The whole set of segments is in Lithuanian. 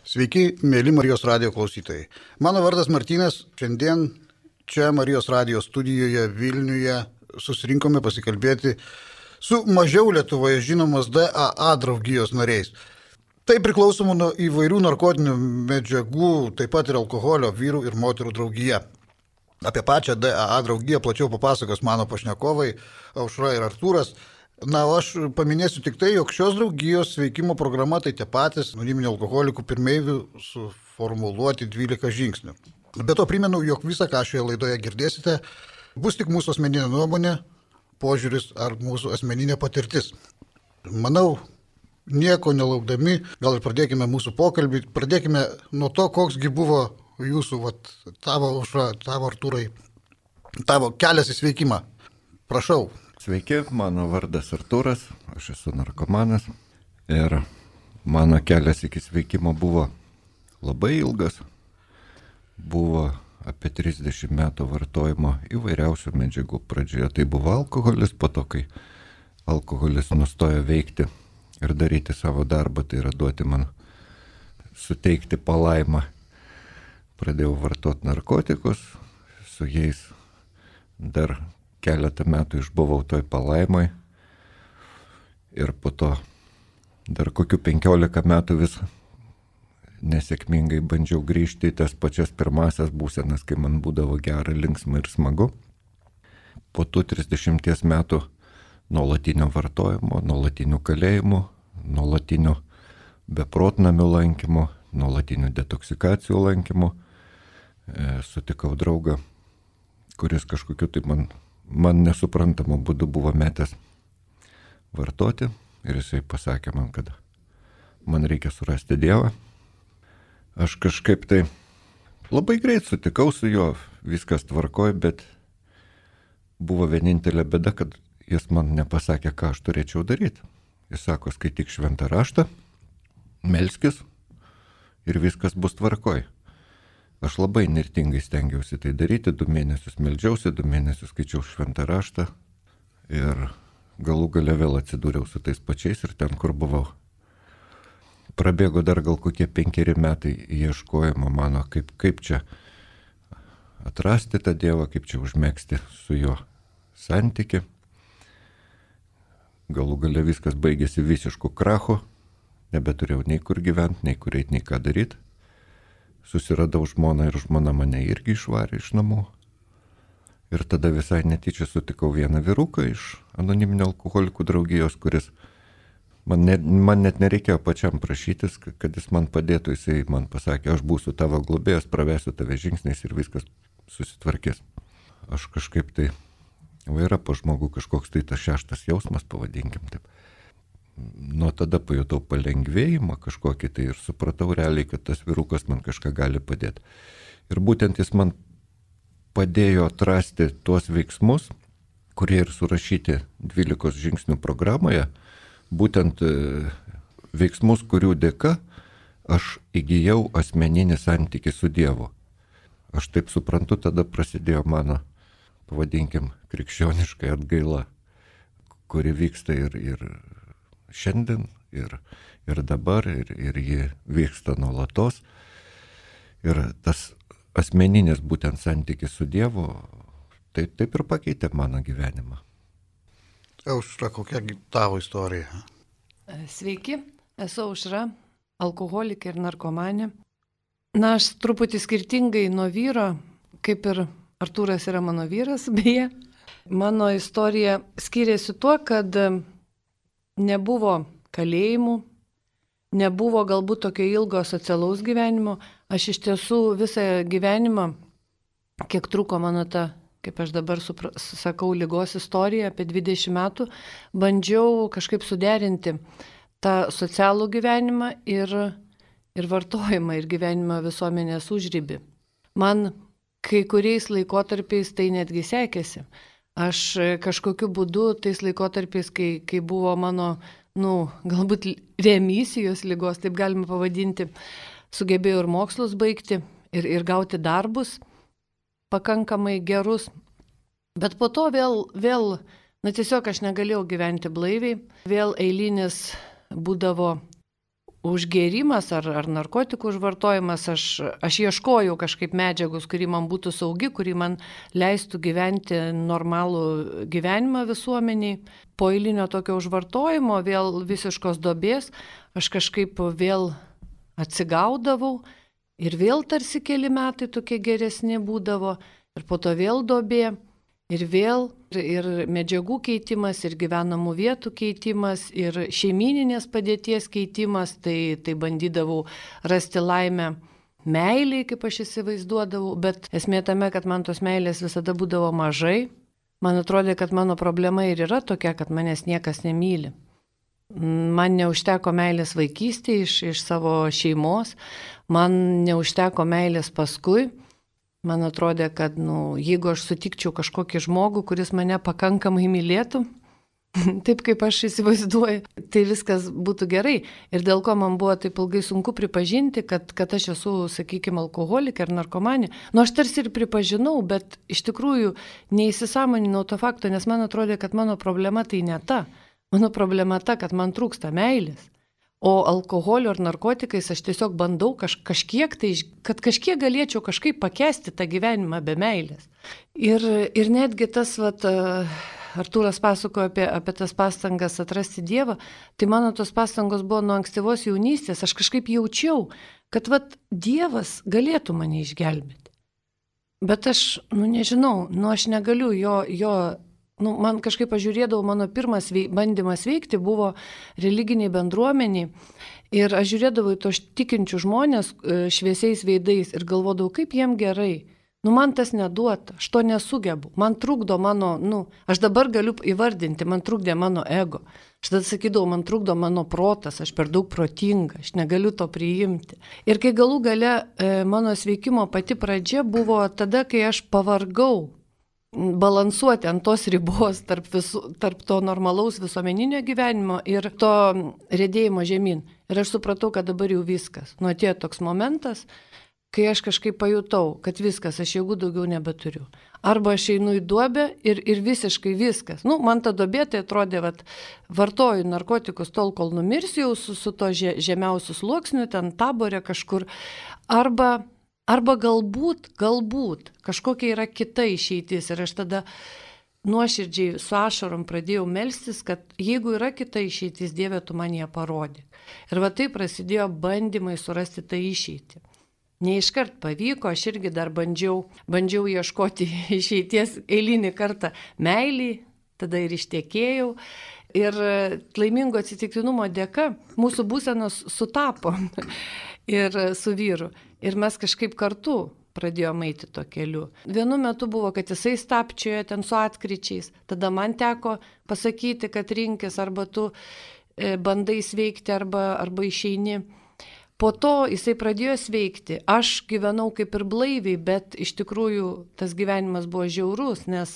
Sveiki, mėly Marijos radijo klausytojai. Mano vardas Martynas. Šiandien čia Marijos radijo studijoje Vilniuje susirinkome pasikalbėti su mažiau Lietuvoje žinomos DAA draugijos nariais. Tai priklausomų nuo įvairių narkotinių medžiagų, taip pat ir alkoholio vyrų ir moterų draugija. Apie pačią DAA draugiją plačiau papasakos mano pašnekovai Aušra ir Artūras. Na, o aš paminėsiu tik tai, jog šios draugijos veikimo programa tai tie patys anoniminių alkoholikų pirmeivių suformuluoti 12 žingsnių. Be to primenu, jog visą, ką šioje laidoje girdėsite, bus tik mūsų asmeninė nuomonė, požiūris ar mūsų asmeninė patirtis. Manau, nieko nelaukdami, gal ir pradėkime mūsų pokalbį, pradėkime nuo to, koksgi buvo jūsų, tavo Aušra, tavo Artūrai, tavo kelias į sveikimą. Prašau. Sveiki, mano vardas Artūras, aš esu narkomanas ir mano kelias iki sveikimo buvo labai ilgas. Buvo apie 30 metų vartojimo įvairiausių medžiagų. Pradžioje tai buvo alkoholis, po to, kai alkoholis nustojo veikti ir daryti savo darbą, tai yra duoti man suteikti palaimą. Pradėjau vartoti narkotikus, su jais dar keletą metų išbuvau toj palaimai ir po to dar kokių 15 metų vis nesėkmingai bandžiau grįžti į tas pačias pirmasias būsenas, kai man būdavo gera, linksma ir smagu. Po tų 30 metų nuolatinio vartojimo, nuolatinių kalėjimų, nuolatinių beprotnamių lankymų, nuolatinių detoksikacijų lankymų sutikau draugą, kuris kažkokiu tai man nesuprantamu būdu buvo metęs vartoti ir jisai pasakė man, kad man reikia surasti Dievą. Aš kažkaip tai labai greit sutikau su juo, viskas tvarkoj, bet buvo vienintelė bėda, kad jis man nepasakė, ką aš turėčiau daryti. Jis sako, skaityk šventą raštą, melskis ir viskas bus tvarkoj. Aš labai nirtingai stengiausi tai daryti, 2 mėnesius meldžiausi, 2 mėnesius skaičiau šventą raštą ir galų gale vėl atsidūriau su tais pačiais ir ten, kur buvau. Prabėgo dar gal kokie 5 metai ieškojimo mano, kaip čia atrasti tą Dievą, kaip čia užmegzti su juo santykį. Galų gale viskas baigėsi visišku krachu, nebeturėjau nei kur gyventi, nei kur eiti, nei ką daryti. Susiradau žmoną ir žmona mane irgi išvarė iš namų. Ir tada visai netyčia sutikau vieną vyruką iš anoniminio alkoholikų draugijos, kuris man net nereikėjo pačiam prašytis, kad jis man padėtų. Jisai man pasakė, aš būsiu tavo globėjas, pravesiu tave žingsniais ir viskas susitvarkės. Aš kažkaip tai, yra po žmogų kažkoks tai tas 6 jausmas, pavadinkim taip. Nuo tada pajutau palengvėjimą kažkokį tai ir supratau realiai, kad tas vyrukas man kažką gali padėti. Ir būtent jis man padėjo atrasti tuos veiksmus, kurie ir surašyti 12 žingsnių programoje, būtent veiksmus, kurių dėka aš įgijau asmeninį santykį su Dievu. Aš taip suprantu, tada prasidėjo mano, pavadinkim, krikščioniškai atgaila, kuri vyksta ir šiandien, ir dabar, ir ji vyksta nuolatos. Ir tas asmeninis būtent santykis su Dievu, taip ir pakeitė mano gyvenimą. Aušra, kokia tavo istorija? Sveiki, esu Aušra, alkoholikė ir narkomanė. Na, aš truputį skirtingai nuo vyro, kaip ir Artūras yra mano vyras, beje. Mano istorija skiriasi tuo, kad nebuvo kalėjimų, nebuvo galbūt tokio ilgo socialaus gyvenimo. Aš iš tiesų visą gyvenimą, kiek truko mano ta, kaip aš dabar sakau, ligos istorija, apie 20 metų, bandžiau kažkaip suderinti tą socialų gyvenimą ir vartojimą, ir gyvenimą visuomenės užribį. Man kai kuriais laikotarpiais tai netgi sekėsi. Aš kažkokiu būdu tais laikotarpiais, kai buvo mano, galbūt remisijos ligos, taip galima pavadinti, sugebėjau ir mokslus baigti, ir gauti darbus pakankamai gerus. Bet po to vėl, tiesiog aš negalėjau gyventi blaiviai, vėl eilinis būdavo užgėrimas ar narkotikų užvartojimas, aš ieškojau kažkaip medžiagos, kuri man būtų saugi, kuri man leistų gyventi normalų gyvenimą visuomeniai. Po eilinio tokio užvartojimo, vėl visiškos duobės, aš kažkaip vėl atsigaudavau ir vėl tarsi keli metai tokie geresni būdavo ir po to vėl duobė. Ir vėl ir medžiagų keitimas, ir gyvenamų vietų keitimas, ir šeimyninės padėties keitimas, tai bandydavau rasti laimę meiliai, kaip aš įsivaizduodavau, bet esmė tame, kad man tos meilės visada būdavo mažai. Man atrodė, kad mano problema ir yra tokia, kad manęs niekas nemyli. Man neužteko meilės vaikystėje iš savo šeimos, man neužteko meilės paskui. Man atrodė, kad jeigu aš sutikčiau kažkokį žmogų, kuris mane pakankamai mylėtų, taip kaip aš įsivaizduoju, tai viskas būtų gerai. Ir dėl ko man buvo taip ilgai sunku pripažinti, kad aš esu, sakykime, alkoholikė ar narkomanė. Aš tarsi ir pripažinau, bet iš tikrųjų neįsisąmoninau to fakto, nes man atrodė, kad mano problema tai ne ta. Mano problema ta, kad man trūksta meilės. O alkoholiu ar narkotikais aš tiesiog bandau kažkiek tai, kad kažkiek galėčiau kažkaip pakęsti tą gyvenimą be meilės. Ir netgi tas, Artūras pasakojo apie tas pastangas atrasti Dievą, tai mano tos pastangos buvo nuo ankstyvos jaunystės. Aš kažkaip jaučiau, kad Dievas galėtų mane išgelbėti. Bet aš, nežinau, aš negaliu jo man kažkaip pažiūrėdavau, mano pirmas bandymas veikti buvo religiniai bendruomeniai ir aš žiūrėdavau į tos tikinčių žmonės šviesiais veidais ir galvodavau, kaip jiem gerai. Man tas neduota, aš to nesugebu, man trukdo mano, aš dabar galiu įvardinti, man trukdė mano ego. Aš tada sakydavau, man trukdo mano protas, aš per daug protinga, aš negaliu to priimti. Ir kai galų gale mano sveikimo pati pradžia buvo tada, kai aš pavargau balansuoti ant tos ribos tarp to normalaus visuomeninio gyvenimo ir to riedėjimo žemyn. Ir aš supratau, kad dabar jau viskas. Atėjo toks momentas, kai aš kažkaip pajutau, kad viskas, aš jėgų daugiau nebeturiu. Arba aš einu į duobę ir visiškai viskas. Man ta duobė tai atrodė, vartoju narkotikus tol, kol numirsiu su to žemiausiu sluoksniu, ten Tabore kažkur. Arba galbūt kažkokia yra kita išeitis ir aš tada nuoširdžiai su ašarom pradėjau melstis, kad jeigu yra kita išeitis, Dieve, tu man ją parodyk. Ir tai prasidėjo bandymai surasti tą išeitį. Ne iškart pavyko, aš irgi dar bandžiau ieškoti išeities eilinį kartą meilį, tada ir ištekėjau. Ir laimingo atsitiktinumo dėka mūsų būsenos sutapo ir su vyru. Ir mes kažkaip kartu pradėjome eiti to keliu. Vienu metu buvo, kad jisai stapčiojo ten su atkryčiais. Tada man teko pasakyti, kad rinkis arba tu bandai sveikti arba išeini. Po to jisai pradėjo sveikti. Aš gyvenau kaip ir blaiviai, bet iš tikrųjų tas gyvenimas buvo žiaurus, nes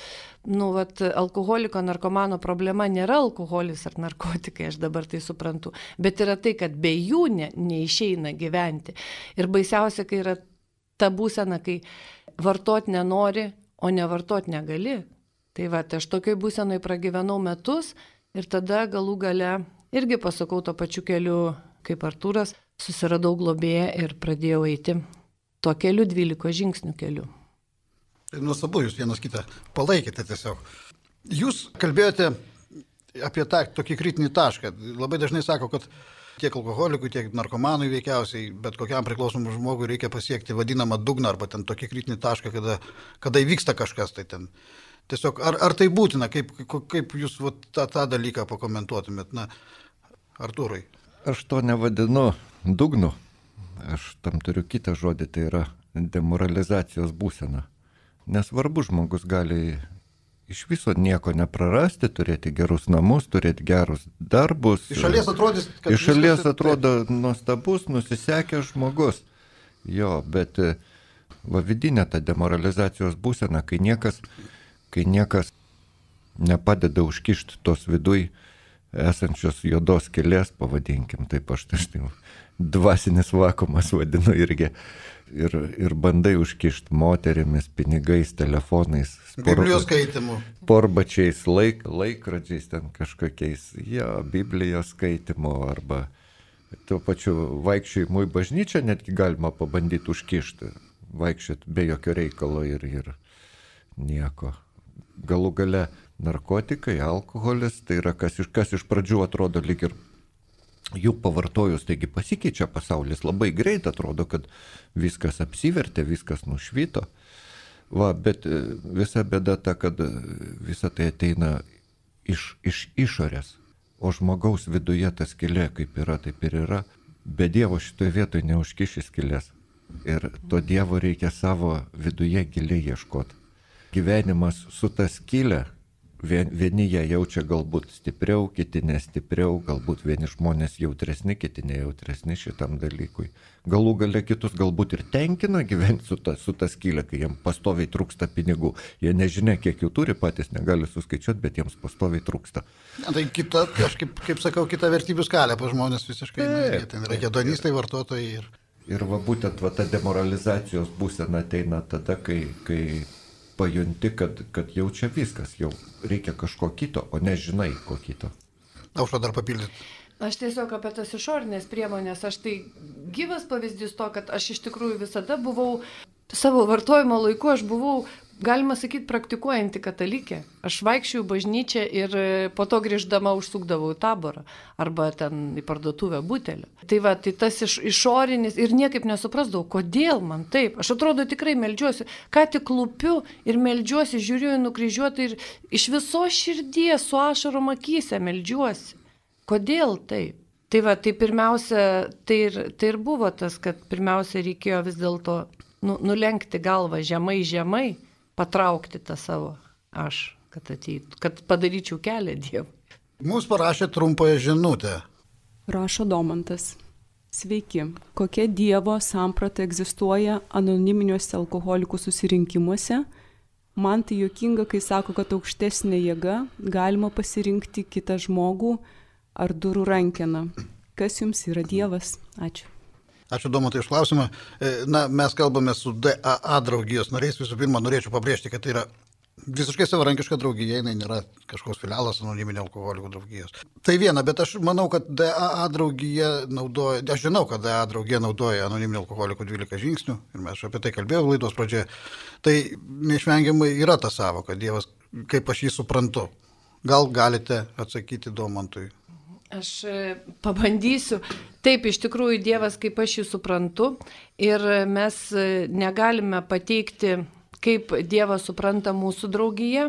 alkoholiko, narkomano problema nėra alkoholis ar narkotikai, aš dabar tai suprantu, bet yra tai, kad be jų neišeina gyventi. Ir baisiausia, kai yra ta būsena, kai vartot nenori, o nevartot negali. Tai aš tokioj būsenoj pragyvenau metus ir tada galų gale irgi pasakau to pačiu keliu kaip Artūras, susiradau globėją ir pradėjau eiti tuo keliu, 12 žingsnių keliu. Nuostabu, jūs vienas kitą palaikėte tiesiog. Jūs kalbėjote apie tą tokį kritinį tašką. Labai dažnai sako, kad tiek alkoholikui, tiek narkomanui veikiausiai, bet kokiam priklausomam žmogui reikia pasiekti vadinamą dugną arba ten tokį kritinį tašką, kada įvyksta kažkas. Tai ten. Tiesiog, ar tai būtina, kaip jūs tą dalyką pakomentuotumėt, Artūrai? Aš to nevadinu dugnu. Aš tam turiu kitą žodį, tai yra demoralizacijos būsena. Nesvarbu, žmogus gali iš viso nieko neprarasti, turėti gerus namus, turėti gerus darbus. Iš šalies atrodys, kad iš šalies atrodo nuostabus, nusisekęs žmogus. Jo, bet vidinė ta demoralizacijos būsena, kai niekas nepadeda užkišti tos viduj esančios juodos skylės, pavadinkim, taip aš dažnai dvasinis vakuumas vadinu irgi. Ir bandai užkišti moterimis, pinigais, telefonais, Biblijos skaitimu, porbačiais, laikrodžiais ten kažkokiais, Biblijos skaitimu arba tuo pačiu vaikščiojimui bažnyčia netgi galima pabandyti užkišti, vaikščioti be jokio reikalo ir nieko. Galų gale narkotikai, alkoholis, tai yra kas iš pradžių atrodo lyg ir jų pavartojus, taigi pasikeičia pasaulis labai greit, atrodo, kad viskas apsivertė, viskas nušvito. Bet visa bėda ta, kad visa tai ateina iš išorės, o žmogaus viduje ta skylė kaip yra, taip ir yra. Be Dievo šitoje vietoje neužkiši skylės. Ir to Dievo reikia savo viduje giliai ieškoti. Gyvenimas su ta skylė, vieni ją jaučia galbūt stipriau, kiti nestipriau, galbūt vieni žmonės jautresni, kiti nejautresni šitam dalykui. Galų gale kitus galbūt ir tenkina gyventi su ta skylė, kai jiems pastoviai trūksta pinigų. Jie nežinia, kiek jų turi, patys negali suskaičiuoti, bet jiems pastoviai trūksta. Tai kita, aš kaip sakau, kita vertybių skalė, pa žmonės visiškai, ten yra hedonistai, vartotojai. Ir būtent ta demoralizacijos būsena ateina tada, kai pajunti, kad jau čia viskas, jau reikia kažko kito, o nežinai ko kito. Aušra dar papildyti. Aš tiesiog apie tas išorinės priemonės, aš tai gyvas pavyzdys to, kad aš iš tikrųjų visada buvau, savo vartojimo laiku aš buvau, galima sakyti, praktikuojanti katalikė. Aš vaikščiojau bažnyčią ir po to grįždama užsukdavau į taborą arba ten į parduotuvę butelį. Tai tas išorinis ir niekaip nesuprasdavau, kodėl man taip. Aš atrodo tikrai meldžiuosi, ką tik klupiu ir meldžiuosi, žiūriu į nukryžiuotą ir iš visos širdies su ašarom akyse meldžiuosi. Kodėl taip? Tai pirmiausia, tai ir buvo tas, kad pirmiausia reikėjo vis dėlto nulenkti galvą žemai, patraukti tą savo aš, kad ateitų, kad padaryčiau kelią Dievui. Mums parašė trumpąją žinutę. Rašo Domantas. Sveiki. Kokia Dievo samprata egzistuoja anoniminiuose alkoholikų susirinkimuose? Man tai juokinga, kai sako, kad aukštesnė jėga galima pasirinkti kitą žmogų ar durų rankeną. Kas jums yra Dievas? Ačiū. Ačiū Domantai už klausimą. Mes kalbame su DAA draugijos nariais. Visų pirma, norėčiau pabrėžti, kad tai yra visiškai savarankiška draugija, jinai nėra kažkoks filialas anoniminio alkoholikų draugijos. Tai viena, bet aš manau, kad DAA draugija naudoja, aš žinau, kad DAA draugija naudoja anoniminio alkoholikų 12 žingsnių ir mes apie tai kalbėjome laidos pradžioje. Tai neišvengiamai yra ta savoka, Dievas, kaip aš jį suprantu. Gal galite atsakyti Domantui? Aš pabandysiu. Taip, iš tikrųjų, Dievas, kaip aš jį suprantu, ir mes negalime pateikti, kaip Dievas supranta mūsų draugiją,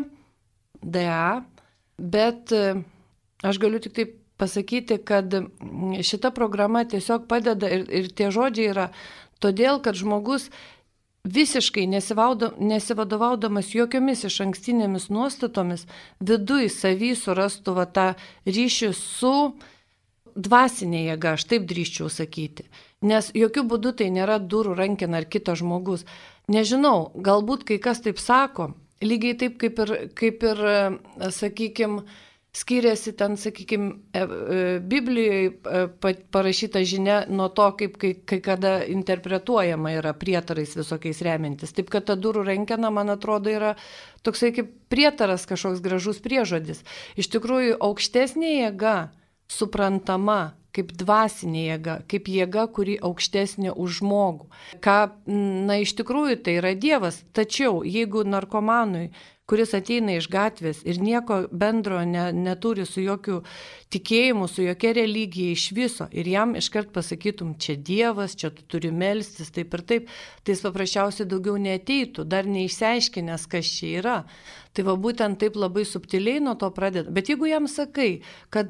DA, bet aš galiu tik taip pasakyti, kad šita programa tiesiog padeda ir tie žodžiai yra todėl, kad žmogus visiškai nesivadovaudamas jokiomis išankstinėmis nuostatomis viduj savy surastų tą ryšį su dvasinė jėga, aš taip drįsčiau sakyti. Nes jokių būdų tai nėra durų rankena ar kitas žmogus. Nežinau, galbūt kai kas taip sako, lygiai taip kaip ir sakykime, skiriasi ten, sakykime, Biblijoje parašyta žinia nuo to, kaip kai kada interpretuojama yra prietarais visokiais remiantis. Taip, kad ta durų rankena, man atrodo, yra toksai kaip prietaras, kažkoks gražus priežodis. Iš tikrųjų, aukštesnė jėga suprantama kaip dvasinė jėga, kaip jėga, kuri aukštesnė už žmogų. Iš tikrųjų, tai yra Dievas. Tačiau, jeigu narkomanui, kuris ateina iš gatvės ir nieko bendro neturi su jokiu tikėjimu, su jokia religija iš viso, ir jam iškart pasakytum, čia Dievas, čia tu turi melstis, taip ir taip, tai jis paprasčiausiai daugiau neateitų, dar neišsiaiškinęs, kas čia yra. Tai va būtent taip labai subtiliai nuo to pradeda. Bet jeigu jam sakai, kad,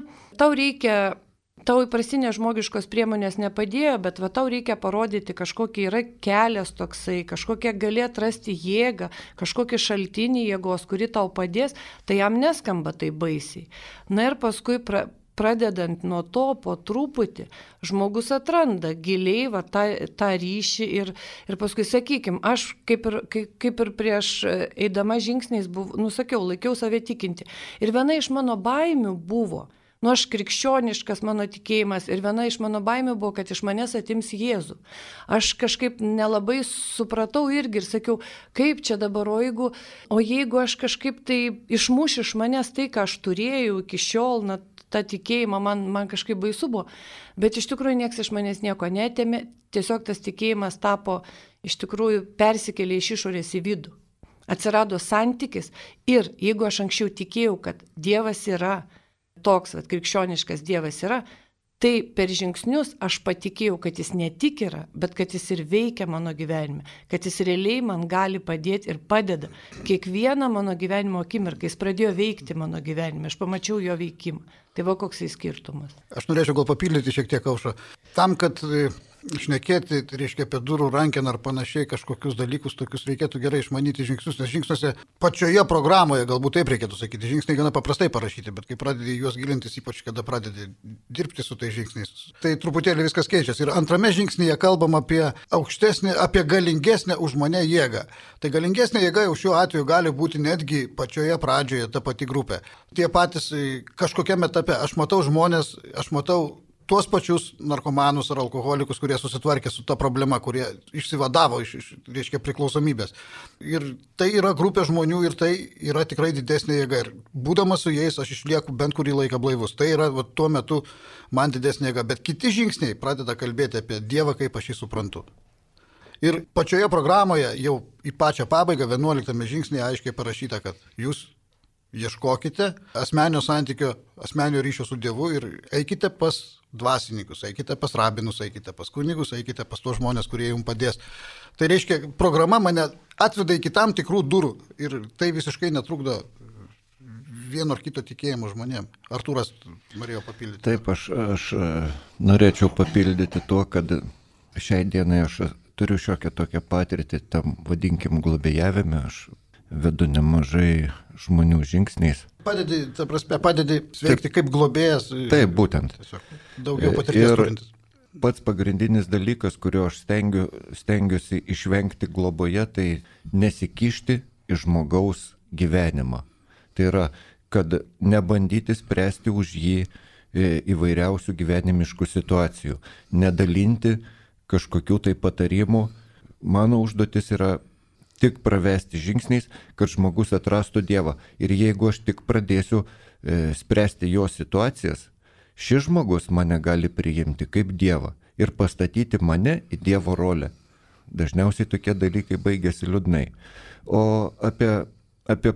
tau įprastinės žmogiškos priemonės nepadėjo, bet va tau reikia parodyti kažkokį yra kelias toksai, kažkokią gali atrasti jėgą, kažkokį šaltinį jėgos, kuri tau padės, tai jam neskamba tai baisiai. Ir paskui pradedant nuo to po truputį, žmogus atranda giliai tą ryšį ir paskui, sakykime, aš kaip ir prieš eidama žingsniais laikiau save tikinti. Ir viena iš mano baimių buvo, aš krikščioniškas mano tikėjimas ir viena iš mano baimių buvo, kad iš manęs atims Jėzų. Aš kažkaip nelabai supratau irgi ir sakiau, kaip čia dabar, o jeigu aš kažkaip tai išmušiu iš manęs tai, ką aš turėjau iki šiol, tą tikėjimą, man kažkaip baisu buvo, bet iš tikrųjų niekas iš manęs nieko netėmė, tiesiog tas tikėjimas tapo, iš tikrųjų persikėlė iš išorės į vidų. Atsirado santykis ir jeigu aš anksčiau tikėjau, kad Dievas yra toks, krikščioniškas Dievas yra, tai per žingsnius aš patikėjau, kad jis ne tik yra, bet kad jis ir veikia mano gyvenime, kad jis realiai man gali padėti ir padeda. Kiekvieną mano gyvenimo akimirką jis pradėjo veikti mano gyvenime, aš pamačiau jo veikimą. Tai va koks skirtumas. Aš norėčiau gal papildyti šiek tiek, Aušra. Tam, kad šnekėti, tai reiškia apie durų rankeną ar panašiai kažkokius dalykus, tokius reikėtų gerai išmanyti žingsnius, nes žingsniuose pačioje programoje, galbūt taip reikėtų sakyti, žingsniai gana paprastai parašyti, bet kai pradedi juos gilintis, ypač kada pradedi dirbti su tais žingsniais, tai truputėlį viskas keičiasi. Ir antrame žingsnyje kalbam apie aukštesnį, apie galingesnę už mane jėgą. Tai galingesnė jėga jau šiuo atveju gali būti netgi pačioje pradžioje ta pati grupė. Tie patys kažkokiame etape, aš matau žmonės, aš matau tuos pačius narkomanus ar alkoholikus, kurie susitvarkė su ta problema, kurie išsivadavo iš reiškia, priklausomybės. Ir tai yra grupė žmonių ir tai yra tikrai didesnė jėga. Ir būdamas su jais, aš išlieku bent kurį laiką blaivus. Tai yra tuo metu man didesnė jėga. Bet kiti žingsniai pradeda kalbėti apie Dievą, kaip aš jį suprantu. Ir pačioje programoje, jau į pačią pabaigą, 11 žingsnėje aiškiai parašyta, kad jūs ieškokite asmeninio santykio, asmeninio ryšio su Dievu ir eikite pas dvasininkus, eikite pas rabinus, eikite pas kunigus, eikite pas tuos žmonės, kurie jums padės. Tai reiškia, programa mane atveda iki tam tikrų durų ir tai visiškai netrukdo vieno ar kito tikėjimo žmonėm. Artūras norėjo papildyti. Taip, aš norėčiau papildyti tuo, kad šiai dienai aš turiu šiokią tokią patirtį tam, vadinkim, globėjavime. Aš vedu nemažai žmonių žingsniais. Padedi sveikti kaip globėjas. Taip, būtent. Tiesiog daugiau patirties turintis. Pats pagrindinis dalykas, kurio aš stengiuosi išvengti globoje, tai nesikišti į žmogaus gyvenimą. Tai yra, kad nebandyti spręsti už jį įvairiausių gyvenimiškų situacijų, nedalinti kažkokių tai patarimų. Mano užduotis yra tik pravesti žingsniais, kad žmogus atrastų Dievą. Ir jeigu aš tik pradėsiu spręsti jo situacijas, šis žmogus mane gali priimti kaip Dievą ir pastatyti mane į Dievo rolę. Dažniausiai tokie dalykai baigėsi liūdnai. O apie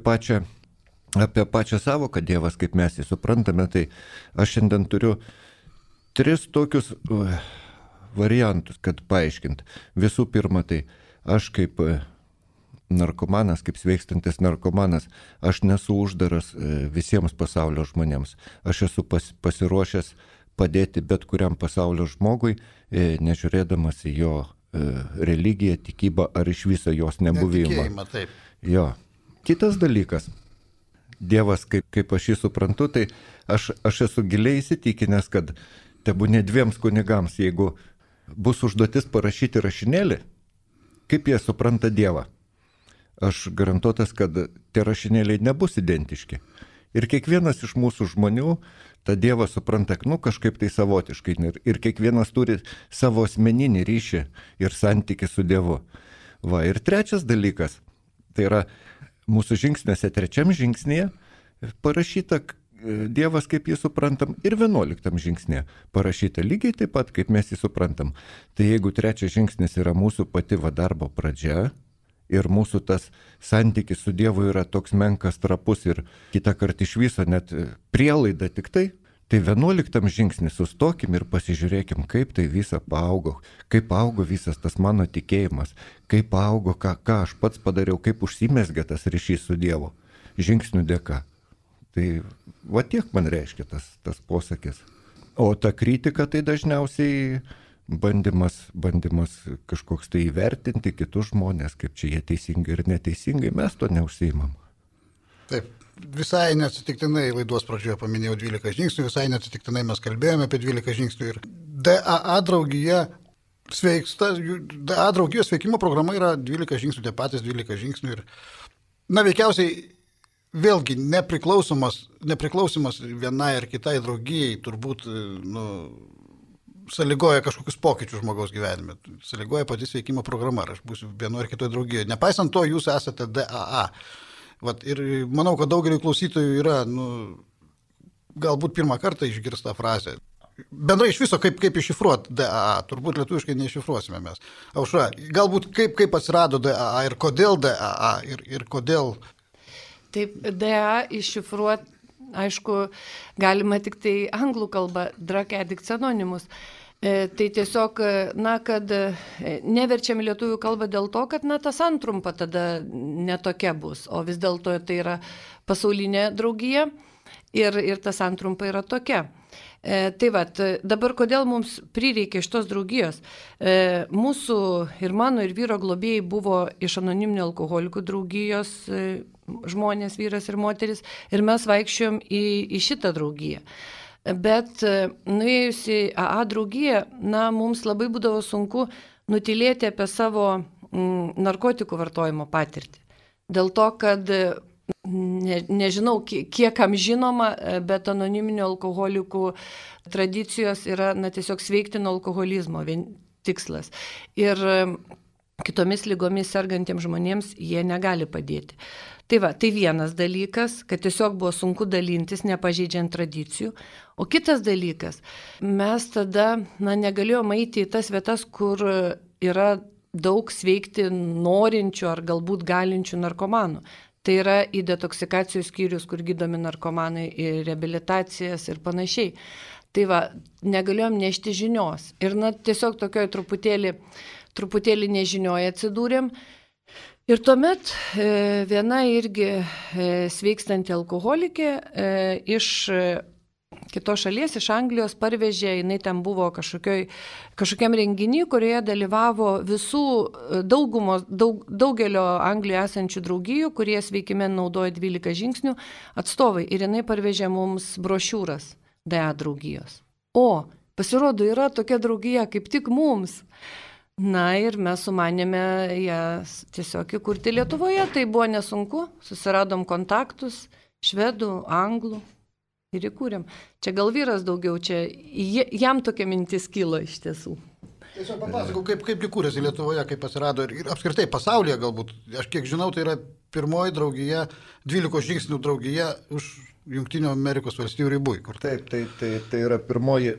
pačią savoką Dievas, kaip mes jį suprantame, tai aš šiandien turiu 3 tokius variantus, kad paaiškint. Visų pirma, tai aš kaip narkomanas, kaip sveikstantis narkomanas, aš nesu uždaras visiems pasaulio žmonėms. Aš esu pasiruošęs padėti bet kuriam pasaulio žmogui, nežiūrėdamas į jo religiją, tikybą ar iš viso jos nebuvimą. Netikėjimą, taip. Jo. Kitas dalykas. Dievas, kaip aš jį suprantu, tai aš esu giliai įsitikinęs, kad tebūnie 2 kunigams, jeigu bus užduotis parašyti rašinėlį, kaip jie supranta Dievą. Aš garantuotas, kad tie rašinėliai nebus identiški. Ir kiekvienas iš mūsų žmonių tą Dievą supranta, kažkaip tai savotiškai. Ir kiekvienas turi savo asmeninį ryšį ir santykį su Dievu. Va, ir trečias dalykas, tai yra mūsų žingsniuose, 3 žingsnėje parašyta Dievas, kaip jį suprantam, ir 11 žingsnėje parašyta lygiai taip pat, kaip mes jį suprantam. Tai jeigu 3 žingsnis yra mūsų pati darbo pradžia, ir mūsų tas santykis su Dievu yra toks menkas, trapus ir kitą kartą iš viso net prielaida tik tai 11 žingsnis sustokim ir pasižiūrėkim, kaip tai visa paaugo, kaip augo visas tas mano tikėjimas, kaip augo, ką aš pats padariau, kaip užsimezgė tas ryšys su Dievu, žingsnių dėka. Tai va tiek man reiškia tas posakis. O ta kritika tai dažniausiai bandymas kažkoks tai įvertinti kitus žmonės, kaip čia jie teisingai ir neteisingai, mes to neužsiimam. Taip, visai neatsitiktinai laidos pradžioje paminėjau 12 žingsnių, visai neatsitiktinai mes kalbėjome apie 12 žingsnių ir DAA draugija sveiksta, DAA draugijos sveikimo programa yra 12 žingsnių, tie patys 12 žingsnių ir, veikiausiai vėlgi nepriklausomas vienai ar kitai draugijai turbūt, sąlygoja kažkokius pokyčius žmogaus gyvenime. Sąlygoja pati sveikimo programa, ar aš būsiu vienoje ar kitoje draugijoje. Nepaisant to, jūs esate DAA. Ir manau, kad daugeliu klausytojų yra galbūt pirmą kartą išgirsta frazę. Bendrai iš viso, kaip iššifruoti DAA, turbūt lietuviškai neiššifruosime mes. Aušra, galbūt kaip atsirado DAA ir kodėl DAA ir kodėl? Taip, DAA iššifruoti, aišku, galima tik tai anglų kalba, Drug Addicts Anonymous. Tai tiesiog, kad neverčiam lietuvių kalbą dėl to, kad, ta santrumpa tada netokia bus, o vis dėlto tai yra pasaulinė draugija ir ta santrumpa yra tokia. Tai dabar kodėl mums prireikė šitos draugijos? Mūsų ir mano ir vyro globėjai buvo iš anoniminių alkoholikų draugijos žmonės, vyras ir moteris, ir mes vaikščiojom į šitą draugiją. Bet nuėjus į AA draugiją, mums labai būdavo sunku nutylėti apie savo narkotikų vartojimo patirtį. Dėl to, kad nežinau, kiek kam žinoma, bet anoniminių alkoholikų tradicijos yra tiesiog sveikti nuo alkoholizmo tikslas. Ir kitomis lygomis sergantiems žmonėms jie negali padėti. Tai vienas dalykas, kad tiesiog buvo sunku dalintis, nepažeidžiant tradicijų. O kitas dalykas, mes tada negalėjome eiti į tas vietas, kur yra daug sveikti norinčių ar galbūt galinčių narkomanų. Tai yra į detoksikacijos skyrius, kur gydomi narkomanai, į reabilitacijas ir panašiai. Negalėjom nešti žinios. Ir tiesiog tokioj truputėlį nežinioje atsidūrėm. Ir tuomet viena irgi sveikstanti alkoholikė iš kitos šalies, iš Anglijos parvežė, jinai ten buvo kažkokiam renginy, kurioje dalyvavo daugelio Anglijoje esančių draugijų, kurie sveikime naudoja 12 žingsnių atstovai. Ir jinai parvežė mums brošiūras DAA draugijos. O, pasirodo, yra tokia draugija kaip tik mums. Ir mes sumanėme ją tiesiog įkurti Lietuvoje. Tai buvo nesunku, susiradom kontaktus, švedų, anglų. Ir įkūrėm. Čia gal vyras daugiau, jam tokia mintis kilo iš tiesų. Tiesiog papasakau, kaip įkūrėsi Lietuvoje, kaip atsirado ir apskritai pasaulyje galbūt. Aš kiek žinau, tai yra pirmoji draugija, 12 žingsnių draugija už Jungtinių Amerikos valstijų ribų. Taip, tai yra pirmoji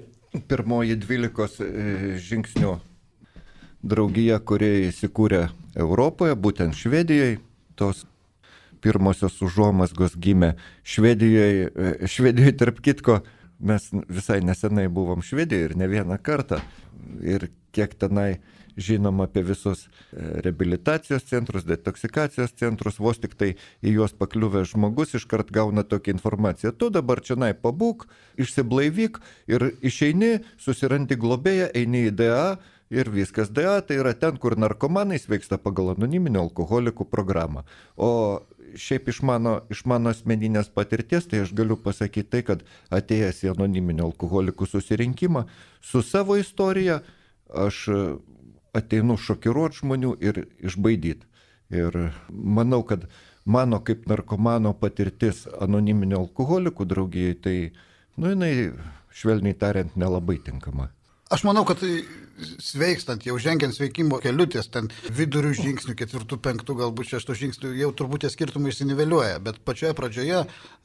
12 žingsnių draugija, kuri įsikūrė Europoje, būtent Švedijoje. Tos pirmosios užuomazgos gimė Švedijoje, tarp kitko, mes visai nesenai buvom Švedijoje ir ne vieną kartą. Ir kiek tenai žinom apie visus reabilitacijos centrus, detoksikacijos centrus, vos tik tai į juos pakliuvęs žmogus iškart gauna tokią informaciją. Tu dabar čionai pabūk, išsiblaivyk ir išeini, susirandi globėją, eini į DAA ir viskas. DAA tai yra ten, kur narkomanai sveiksta pagal anoniminio alkoholikų programą. O šiaip iš mano asmeninės patirties, tai aš galiu pasakyti tai, kad atėjęs į anoniminio alkoholikų susirinkimą su savo istorija, aš ateinu šokiruoti žmonių ir išbaidyti. Ir manau, kad mano kaip narkomano patirtis anoniminio alkoholikų draugijai, tai, jinai, švelniai tariant, nelabai tinkama. Aš manau, kad sveikstant, jau žengiant sveikimo keliutės, ten vidurių žingsnių, 4, 5, galbūt 6 žingsnių, jau turbūt tie skirtumai išsiniveliuoja, bet pačioje pradžioje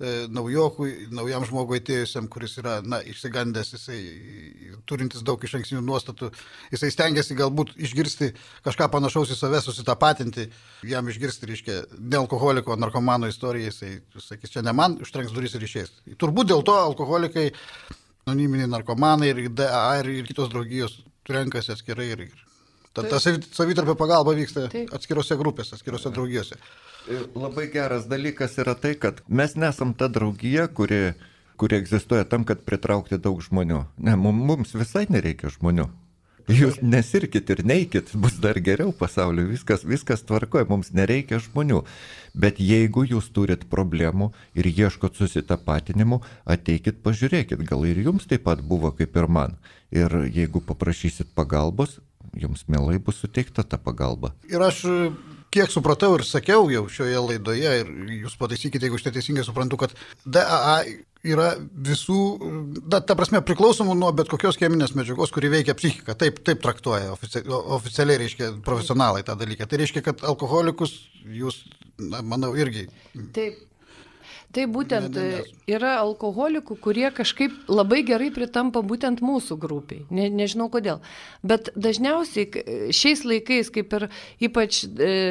naujam žmogui atėjusiam, kuris yra, išsigandęs, jisai turintis daug išankstinių nuostatų, jisai stengiasi galbūt išgirsti kažką panašaus į save, susitapatinti, jam išgirsti, reiškia, ne alkoholiko, narkomano istoriją, jisai sakys, čia ne man, užtrenks duris ir išeis. Turbūt dėl to alkoholikai, anoniminiai narkomanai ir DAA ir kitos draugijos renkasi atskirai ir ta savitarpio pagalba vyksta atskirose grupėse, atskirose draugijose. Labai geras dalykas yra tai, kad mes nesam ta draugija, kuri egzistuoja tam, kad pritraukti daug žmonių. Ne, mums visai nereikia žmonių. Jūs nesirkit ir neikit, bus dar geriau pasauliu, viskas tvarkoja, mums nereikia žmonių. Bet jeigu jūs turit problemų ir ieškot susitapatinimų, ateikit, pažiūrėkit, gal ir jums taip pat buvo kaip ir man. Ir jeigu paprašysit pagalbos, jums mielai bus suteikta ta pagalba. Ir aš kiek supratau ir sakiau jau šioje laidoje, ir jūs pataisykite, jeigu aš neteisingai suprantu, kad DAA yra visų, ta prasme, priklausomų nuo bet kokios cheminės medžiagos, kuri veikia psichiką. Taip traktuoja oficialiai, reiškia, profesionalai tą dalyką. Tai reiškia, kad alkoholikus jūs, manau, irgi. Taip. Tai būtent yra alkoholikų, kurie kažkaip labai gerai pritampa būtent mūsų grupiai. Nežinau kodėl. Bet dažniausiai šiais laikais, kaip ir ypač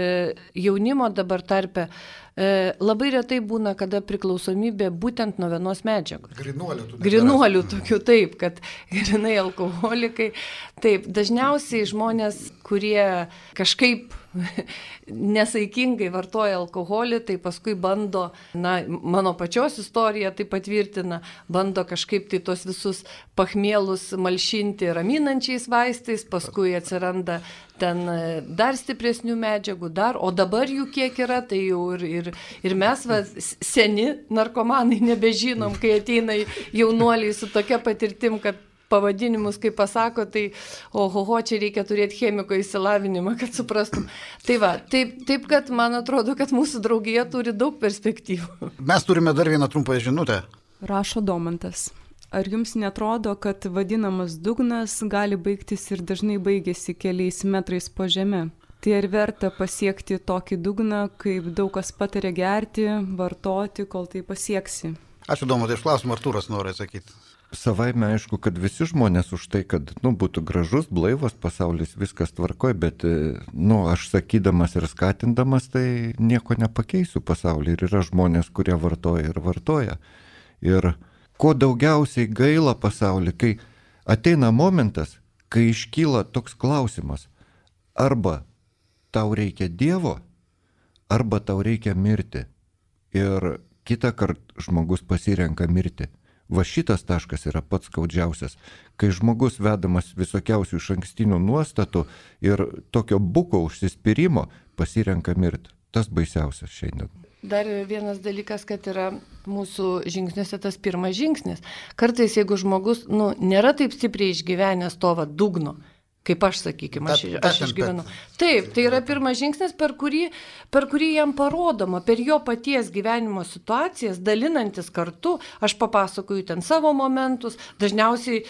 jaunimo dabar tarpe, labai retai būna, kada priklausomybė būtent nuo vienos medžiagos. Grinuolių tokių, taip, kad grinai alkoholikai. Taip, dažniausiai žmonės, kurie kažkaip nesaikingai vartoja alkoholį, tai paskui bando, mano pačios istorija tai patvirtina, bando kažkaip tai tos visus pachmielus malšinti raminančiais vaistais, paskui atsiranda ten dar stipresnių medžiagų, o dabar jų kiek yra, tai jau ir mes, seni narkomanai, nebežinom, kai ateina jaunuoliai su tokia patirtim, kad pavadinimus, kaip pasako, tai ohoho, čia reikia turėti chemiko įsilavinimą, kad suprastum. Tai va, taip, kad man atrodo, kad mūsų draugija turi daug perspektyvų. Mes turime dar vieną trumpą žinutę. Rašo Domantas. Ar jums netrodo, kad vadinamas dugnas gali baigtis ir dažnai baigėsi keliais metrais po žeme? Tai ar verta pasiekti tokį dugną, kaip daug kas pataria gerti, vartoti, kol tai pasieksi? Ačiū, Domantai, iš klausimą Artūras nori atsakyti. Savaime aišku, kad visi žmonės už tai, kad būtų gražus, blaivas pasaulis, viskas tvarkoj, bet aš sakydamas ir skatindamas, tai nieko nepakeisiu pasaulį. Ir yra žmonės, kurie vartoja ir vartoja. Ir ko daugiausiai gaila pasaulį, kai ateina momentas, kai iškyla toks klausimas, arba tau reikia Dievo, arba tau reikia mirti. Ir kitą kartą žmogus pasirenka mirti. Va šitas taškas yra pats skaudžiausias, kai žmogus vedamas visokiausių išankstinių nuostatų ir tokio buko užsispyrimo pasirenka mirti. Tas baisiausias šiandien. Dar vienas dalykas, kad yra mūsų žingsniuose tas pirmas žingsnis. Kartais, jeigu žmogus nėra taip stipriai išgyvenęs to dugno, kaip aš, sakykime, aš išgyvenu. Taip, tai yra pirmas žingsnis, per kurį jam parodoma, per jo paties gyvenimo situacijas, dalinantis kartu, aš papasakoju ten savo momentus, dažniausiai,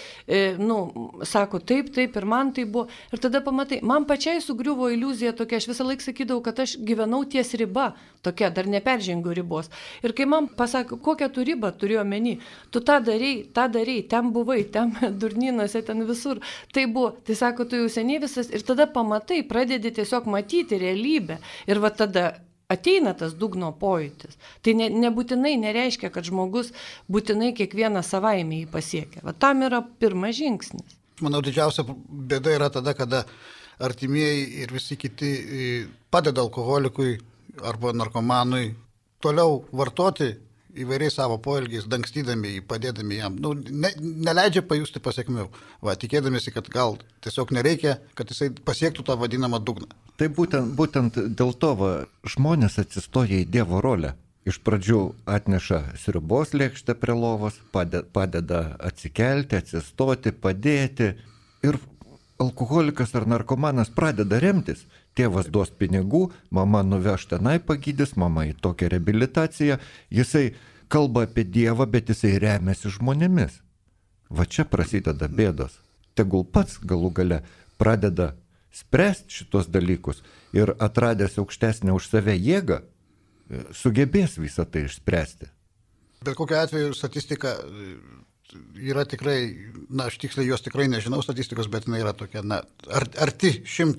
sako taip, ir man tai buvo. Ir tada pamatai, man pačiai sugriuvo iliuzija tokia, aš visą laiką sakydavau, kad aš gyvenau ties riba, tokia, dar neperžengiu ribos. Ir kai man pasakė, kokią tu ribą turiu omeny, tu tą darei, ten buvai, ten durnynuose, ten visur, tai buvo, tai sako, tu jau seniai visas ir tada pamatai, pradedi tiesiog matyti realybę ir tada ateina tas dugno pojūtis. Tai nebūtinai nereiškia, kad žmogus būtinai kiekvieną savaime jį pasiekia. Tam yra pirmas žingsnis. Manau, didžiausia bėda yra tada, kada artimieji ir visi kiti padeda alkoholikui arba narkomanui toliau vartoti įvairiais savo poelgiais, dangstydami jį, padėdami jam. Neleidžia pajusti pasiekmių. Tikėdamėsi, kad gal tiesiog nereikia, kad jisai pasiektų tą vadinamą dugną. Tai būtent dėl to žmonės atsistoja į Dievo rolę. Iš pradžių atneša sriubos lėkštę prie lovos, padeda atsikelti, atsistoti, padėti. Ir alkoholikas ar narkomanas pradeda remtis. Tėvas duos pinigų, mama nuveš tenai pagydys, mama į tokią reabilitaciją. Jisai kalba apie Dievą, bet jisai remiasi žmonėmis. Va čia prasideda bėdos. Tegul pats galų gale pradeda spręsti šitos dalykus ir atradęs aukštesnę už save jėgą, sugebės visą tai išspręsti. Bet kokiu atveju statistika yra tikrai, aš tiksliai jos tikrai nežinau statistikos, bet jinai yra tokia, arti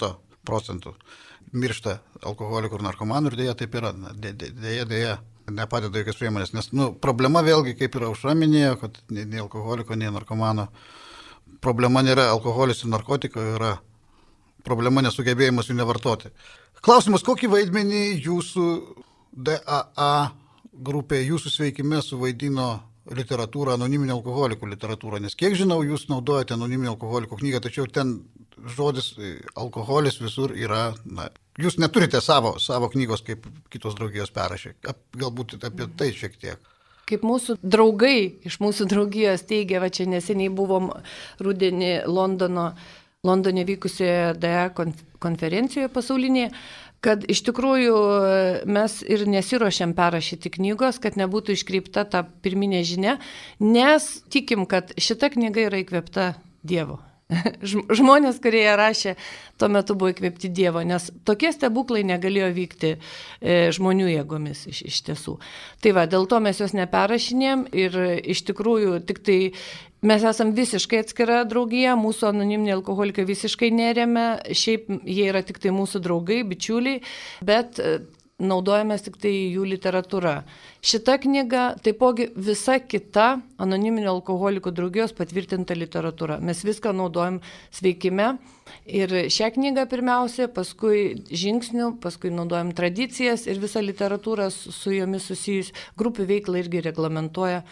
100% miršta alkoholikų ir narkomanų ir dėja taip yra. Dėja, nepadeda jokios priemonės, nes problema vėlgi, kaip ir Aušra minėjo, kad nei alkoholiko, nei narkomano problema nėra alkoholis ir narkotika, yra problema nesugebėjimas jų nevartoti. Klausimas, kokį vaidmenį jūsų DAA grupė, jūsų sveikime suvaidino literatūrą, anoniminio alkoholikų literatūrą, nes kiek žinau, jūs naudojate anoniminio alkoholiko knygą, tačiau ten žodis alkoholis visur yra, jūs neturite savo knygos, kaip kitos draugijos perrašė. Galbūt apie tai šiek tiek. Kaip mūsų draugai iš mūsų draugijos teigia, čia neseniai buvom rudenį Londone vykusioje DAA konferencijoje pasaulinėje, kad iš tikrųjų mes ir nesiruošiam perrašyti knygos, kad nebūtų iškreipta ta pirminė žinia, nes tikim, kad šita knyga yra įkvėpta Dievo. Žmonės, kurie rašė, tuo metu buvo įkvėpti Dievo, nes tokie stebuklai negalėjo vykti žmonių jėgomis iš tiesų. Tai va, dėl to mes juos neperrašinėm ir iš tikrųjų tik tai mes esam visiškai atskira draugija, mūsų anoniminiai alkoholikai visiškai neremia, šiaip jie yra tik tai mūsų draugai, bičiuliai, bet naudojamės tik tai jų literatūra. Šita knyga, taipogi visa kita anoniminių alkoholikų draugijos patvirtinta literatūra. Mes viską naudojam sveikime ir šią knygą pirmiausia, paskui žingsnių, paskui naudojam tradicijas ir visą literatūrą su jomis susijus. Grupių veiklą irgi reglamentuoja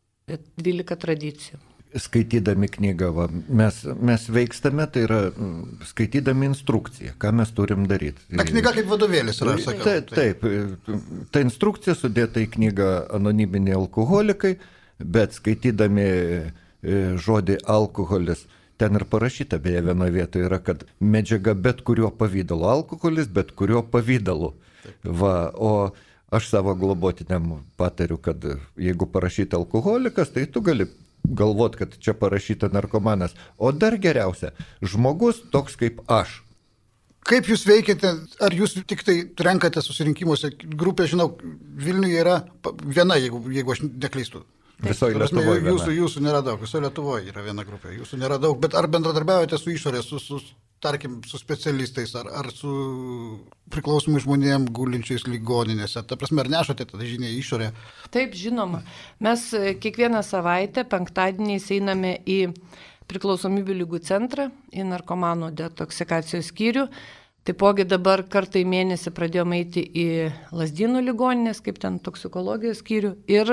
12 tradicijų. Skaitydami knygą, mes veikstame, tai yra skaitydami instrukciją, ką mes turim daryti. Ta knyga kaip vadovėlis yra, aš sakiau. Taip, ta instrukcija sudėta į knygą Anoniminiai alkoholikai, bet skaitydami žodį alkoholis, ten ir parašyta beje vienoje vietoje yra, kad medžiaga bet kuriuo pavydalu, alkoholis bet kuriuo pavydalu. O aš savo globotiniam patariu, kad jeigu parašyta alkoholikas, tai tu gali galvot, kad čia parašyta narkomanas. O dar geriausia, žmogus toks kaip aš. Kaip jūs veikiate, ar jūs tik tai renkate susirinkimuose? Grupė, žinau, Vilniuje yra viena, jeigu aš neklystu. Visoje Lietuvoje viena. Jūsų nėra daug, visoje Lietuvoje yra viena grupė, jūsų nėra daug, bet ar bendradarbiaujate su išorės, tarkim, su specialistais, ar su priklausomai žmonėm gulinčiais ligoninėse? Ta prasme, ar nešate tada žinią į išorę? Taip, žinoma. Mes kiekvieną savaitę, penktadieniais einame į priklausomybių lygų centrą, į narkomanų detoksikacijos skyrių. Taipogi dabar kartą į mėnesį pradėjome eiti į Lazdynų ligoninės, kaip ten toksikologijos skyrių, ir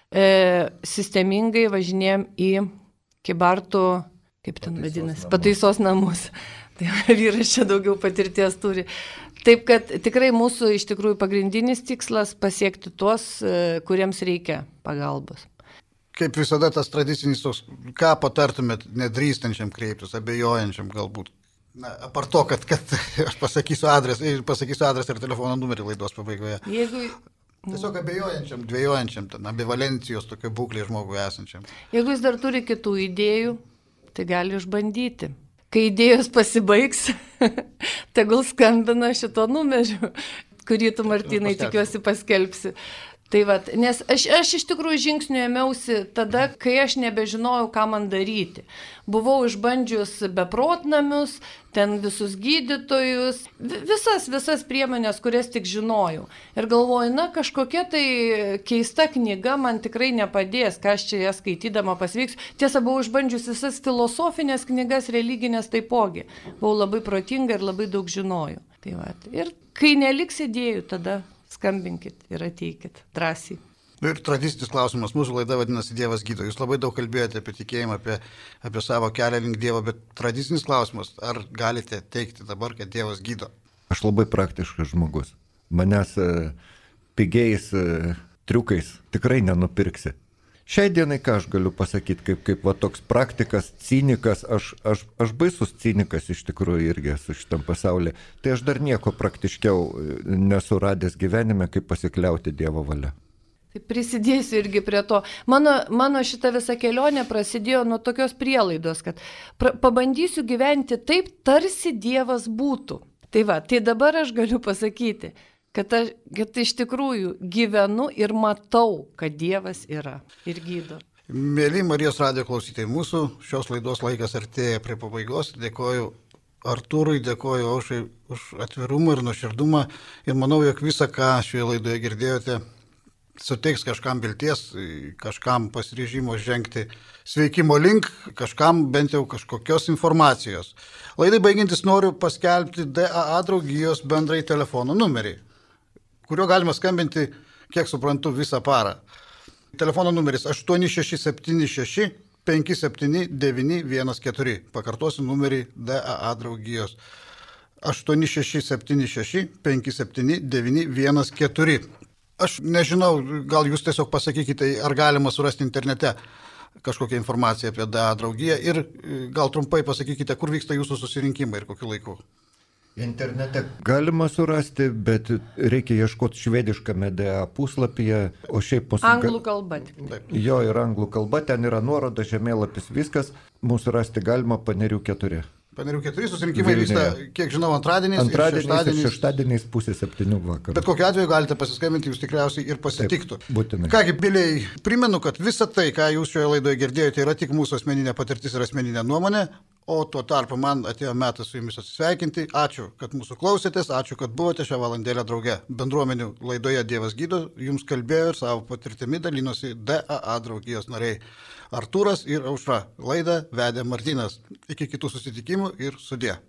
sistemingai važinėjom į Kybartų, kaip ten vadinasi, pataisos namus. Tai vyras čia daugiau patirties turi. Taip, kad tikrai mūsų iš tikrųjų pagrindinis tikslas pasiekti tuos, kuriems reikia pagalbos. Kaip visada tas tradicinis toks, ką patartumėt nedrįstančiam kreiptis, abejojančiam galbūt? Na, apart to, kad aš pasakysiu adresą ir telefono numerį laidos pabaigoje. Tiesiog abejojančiam, dvėjojančiam, ambivalencijos tokio būklė žmogui esančiam. Jeigu jis dar turi kitų idėjų, tai gali išbandyti. Kai idėjos pasibaigs, tegul skambina šito numeriu, kurį tu, Martynai, tikiuosi paskelbsi. Tai va, nes aš iš tikrųjų žingsnių ėmiausi tada, kai aš nebežinojau, ką man daryti. Buvau išbandžius beprotnamius, ten visus gydytojus, visas priemonės, kurias tik žinojau. Ir galvoju, kažkokia tai keista knyga man tikrai nepadės, ką aš čia ją skaitydama pasveiksiu. Tiesa, buvau išbandžius visas filosofinės knygas, religinės taipogi. Buvau labai protinga ir labai daug žinojau. Tai va, ir kai neliks idėjų, tada skambinkit ir ateikit drąsiai. Ir tradicinis klausimas, mūsų laida vadinasi Dievas gydo. Jūs labai daug kalbėjote apie tikėjimą, apie savo kelią link Dievo, bet tradicinis klausimas, ar galite teikti dabar, kad Dievas gydo? Aš labai praktiškas žmogus. Manęs pigiais triukais tikrai nenupirksi. Šiai dienai ką aš galiu pasakyti, kaip va toks praktikas, cinikas, aš baisus cinikas iš tikrųjų irgi esu šitam pasaulyje, tai aš dar nieko praktiškiau nesu radęs gyvenime, kaip pasikliauti Dievo valia. Tai prisidėsiu irgi prie to. Mano šita visa kelionė prasidėjo nuo tokios prielaidos, kad pabandysiu gyventi taip, tarsi Dievas būtų. Tai dabar aš galiu pasakyti, kad iš tikrųjų gyvenu ir matau, kad Dievas yra ir gydo. Mėly Marijos radijo klausytojai, mūsų šios laidos laikas artėja prie pabaigos. Dėkoju Artūrui, dėkoju Aušrai už atvirumą ir nuoširdumą. Ir manau, jog visą, ką šioje laidoje girdėjote, suteiks kažkam vilties, kažkam pasiryžimo žengti sveikimo link, kažkam bent jau kažkokios informacijos. Laidai baigiantis noriu paskelbti DAA draugijos bendrai telefono numerį, kuriuo galima skambinti, kiek suprantu, visą parą. Telefono numeris 8676 57914. Pakartosiu numerį DAA draugijos 8676 57914. Aš nežinau, gal jūs tiesiog pasakykite, ar galima surasti internete kažkokią informaciją apie DAA draugiją ir gal trumpai pasakykite, kur vyksta jūsų susirinkimai ir kokiu laiku. Internete galima surasti, bet reikia ieškoti švediškame DA puslapyje, o šiaip mūsų... Anglų kalba. Jo, ir anglų kalba, ten yra nuoroda, žemėlapis, viskas. Mūsų rasti galima Panerių 4. Panerių 4 susirinkimai vyksta, kiek žinau, antradieniais ir šeštadieniais 6:30 vakaro. Bet kokiu atveju galite pasiskambinti, jūs tikriausiai ir pasitiktų. Taip, būtinai. Kągi, Biliai, primenu, kad visa tai, ką jūs šioje laidoje girdėjote, yra tik mūsų asmeninė patirtis ir asmeninė nuomonė, o tuo tarpu man atėjo metas su jumis atsisveikinti. Ačiū, kad mūsų klausėtės, ačiū, kad buvote šią valandėlę drauge. Bendruomenių laidoje Dievas gydo, jums kalbėjo ir savo patirtimi dalinosi DAA draugijos nariai Artūras ir Aušra. Laidą vedė Martynas. Iki kitų susitikimų ir sudie.